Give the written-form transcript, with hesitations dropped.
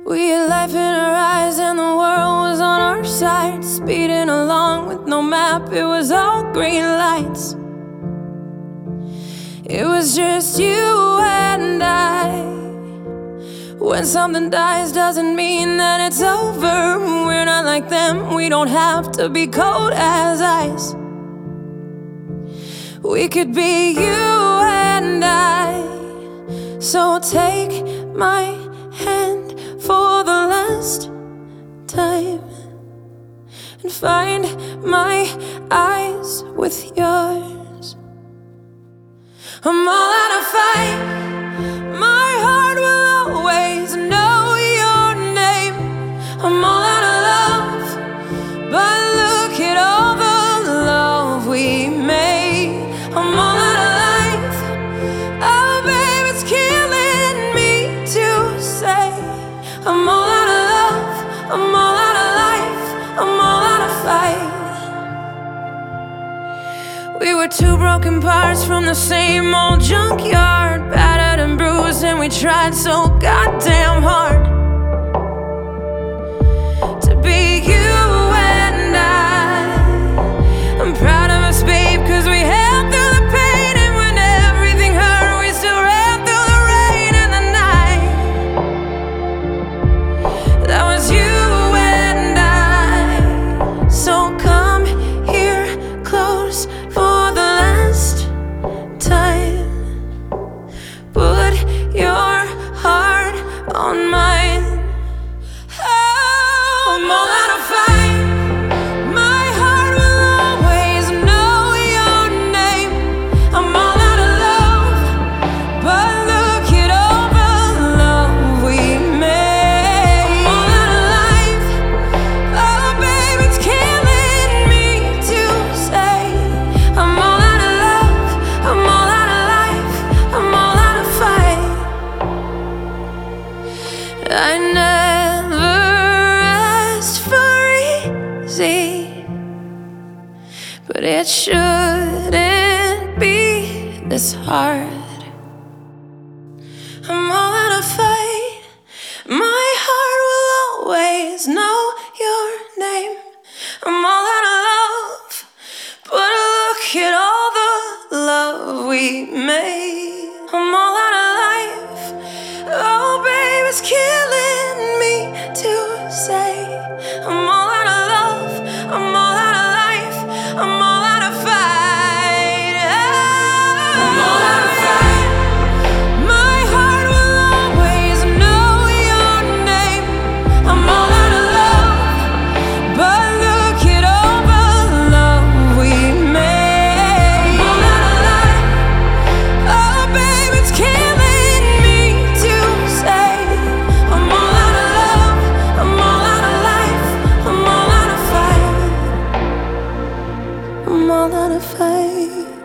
We had life in our eyes and the world was on our side, speeding along with no map, it was all green lights. It was just you and I. When something dies doesn't mean that it's over. We're not like them, we don't have to be cold as ice. We could be you and I. So take my hand for the last time and find my eyes with yours. I'm all out of fight. My heart will always know your name. I'm all out of love, but look at all the love we made. I'm all out of life. Oh, babe, it's killing me to say. I'm all out of love, I'm all out of life, I'm all out of fight. We were two broken parts from the same old junkyard, battered and bruised, and we tried so goddamn hard to be you and I. I'm proud of us, babe, 'cause we held through the pain, and when everything hurt, we still ran through the rain and the night. That was you and I. So come here close for the last time. Put your heart on mine. Oh, I'm all out of fight. My heart will always know your name. I'm all out of love, but look at all the love we made. I'm all out of life. Oh, babe, it's killing me to say. I'm all out of love, I'm all out of life, I'm all out of fight. I never asked for easy, but it shouldn't be this hard. I'm all out of fight. My heart will always know your name. I'm all out of love, but look at all the love we made. I'm all out of life. Oh, babe, it's killing me to say. I'm all out of love, I'm all out of life, I'm all out of fight. I'm all out of fight. My heart will always know your name. I'm all out of love, but look at all the love we made. I'm all out of life. Oh, babe, it's killing me to say. I'm all out of love, I'm all out of life, I'm all out of fight. I'm all out of fight.